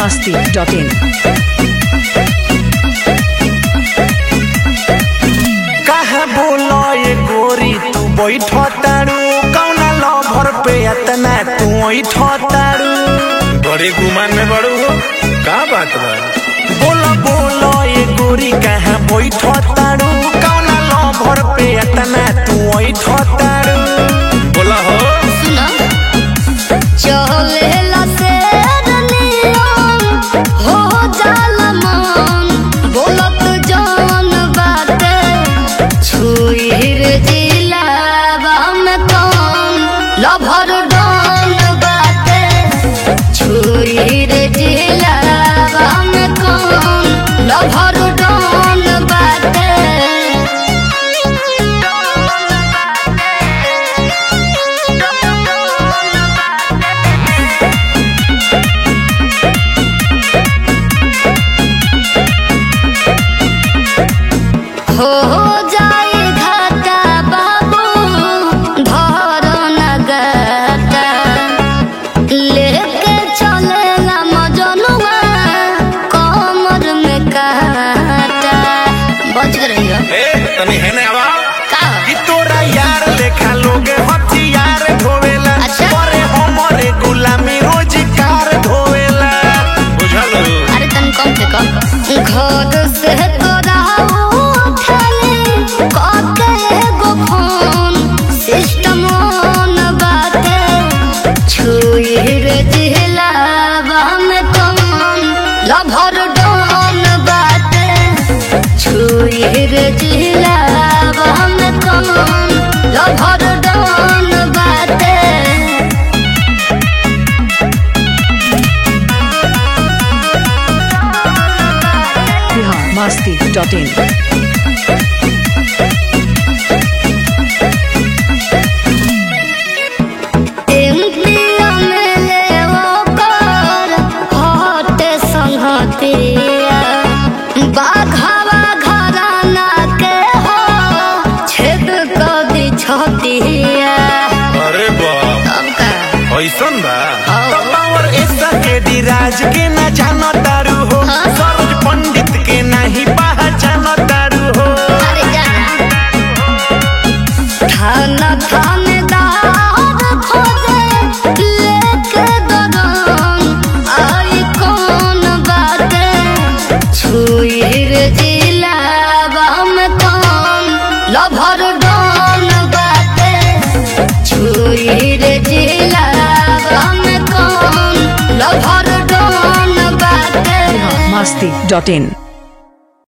biharmasti.in कहा बोलो ये गोरी तू बैठो तारू कौना लभर पे इतना तू बैठो तारू बड़े गुमान में बड़ू हो का बात बा। बोलो बोलो ये गोरी कहा बैठो तारू कौना लभर पे इतना तू बैठो तारू बोला हो चलेला से रनियम हो जाला मन बोलत जवन बाटे छुईर जिलावा में कौन लभर डन बाटे छुईर जिलावा में कौन लभर डन बाटे हो जाए घाटा बाबू धर नगाटा लेके चलेला मजनुआ कमर में काटा बच रही हो ए तनी है ना आवा का कि तोरा यार लेखा लोग हथियार धोवेला अच्छा। परे हमरे गुलामी रोजगार धोवेला बुझल हो अरे तन कम से कम घर से तोरा उठाले काके एगो फोन सिस्टम ऑन बाटे छुईर जिलावा में कौन लभर डन बाटे छुईर जिलावा में कौन लभर डन बाटे biharmasti.in एमपीओ में लेवो कर हटे संगतिया बाघावा घराना के हो छेद कर दी छतिया अरे बाप तब का ऐसन बा पावर ऐसा के दिराज के न जानो तारू हो हाँ? सरोज पंडित के नहीं पहचानो तारू हो अरे जाना थाना थानेदार खोजे लेके दरन आई कौन बाटे छुईर जिलावा में कौन लभर डन बाटे छुईर जिलावा में कौन लभर डन बाटे biharmasti.in